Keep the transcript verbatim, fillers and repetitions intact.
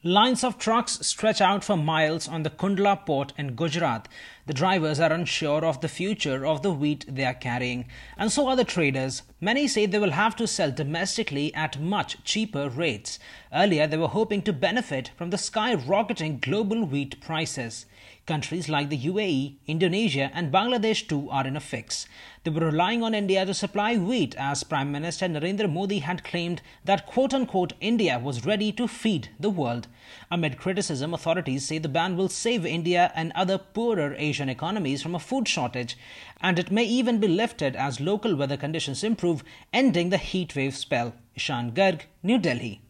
Lines of trucks stretch out for miles on the Kundla port in Gujarat. The drivers are unsure of the future of the wheat they are carrying, and so are the traders. Many say they will have to sell domestically at much cheaper rates. Earlier, they were hoping to benefit from the skyrocketing global wheat prices. Countries like the U A E, Indonesia and Bangladesh too are in a fix. They were relying on India to supply wheat as Prime Minister Narendra Modi had claimed that quote-unquote India was ready to feed the world. Amid criticism, authorities say the ban will save India and other poorer Asian economies from a food shortage, and it may even be lifted as local weather conditions improve, ending the heatwave spell. Ishan Garg, New Delhi.